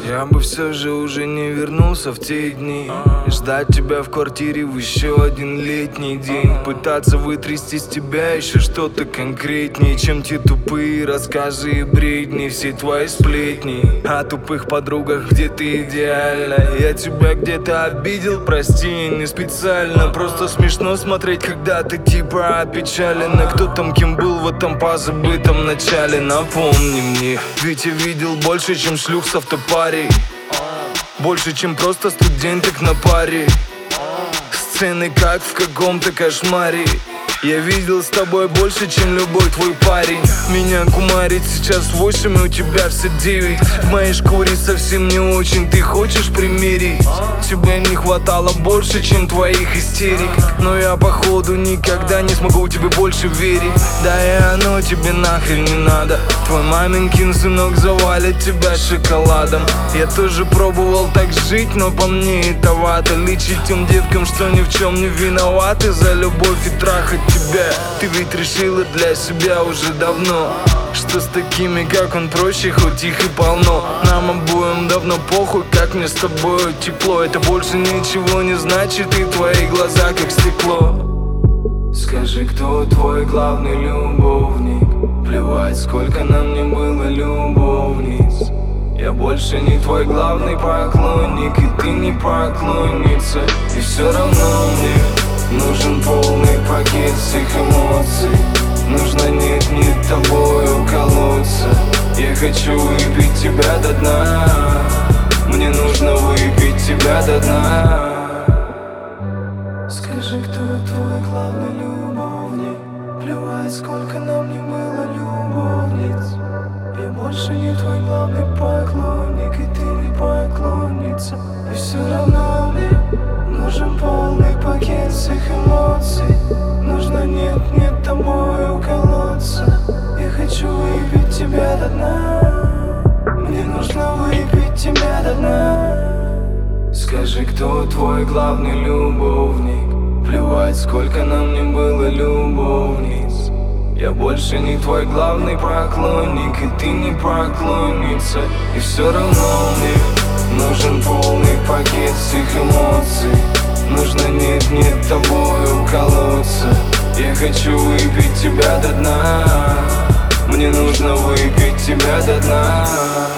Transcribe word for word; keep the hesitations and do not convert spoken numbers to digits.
Я бы все же уже не вернулся в те дни и ждать тебя в квартире в еще один летний день. Пытаться вытрясти с тебя еще что-то конкретнее, чем те тупые рассказы и бредни, все твои сплетни о тупых подругах, где ты идеальна. Я тебя где-то обидел, прости, не специально. Просто смешно смотреть, когда ты типа опечален. А кто там кем был в этом позабытом начале? Напомни мне, ведь я видел больше, чем шлюх с автопарей, больше, чем просто студенток на паре. Сцены как в каком-то кошмаре. Я видел с тобой больше, чем любой твой парень. Меня кумарит сейчас восемь, и у тебя все девять. В моей шкуре совсем не очень, ты хочешь примерить? Тебе не хватало больше, чем твоих истерик. Но я походу никогда не смогу тебе больше верить. Да и оно тебе нахрен не надо. Твой маменькин сынок завалит тебя шоколадом. Я тоже пробовал так жить, но по мне это вата. Лечить тем деткам, что ни в чем не виноваты, за любовь и трахать тебя. Ты ведь решила для себя уже давно, что с такими, как он, проще, хоть их и полно. Нам обоим давно похуй, как мне с тобой тепло. Это больше ничего не значит, и твои глаза как стекло. Скажи, кто твой главный любовник? Плевать, сколько нам не было любовниц. Я больше не твой главный поклонник, и ты не поклонница. И все равно мне нужен полный пакет всех эмоций. Нужно нет-нет тобой уколоться. Я хочу выпить тебя до дна. Мне нужно выпить тебя до дна. Скажи, кто твой главный любовник? Плевать, сколько нам не было любовниц. Я больше не твой главный поклонник, и ты не поклонница. И все равно мне нужен полный пакет всех эмоций. Нужно нет-нет тобой уколоться. Я хочу выпить тебя до дна. Мне нужно выпить тебя до дна. Скажи, кто твой главный любовник? Плевать, сколько нам не было любовниц. Я больше не твой главный поклонник, и ты не поклонница. И все равно мне нужен полный пакет всех эмоций. Нужно нет-нет тобой уколоться. Я хочу выпить тебя до дна. Мне нужно выпить тебя до дна.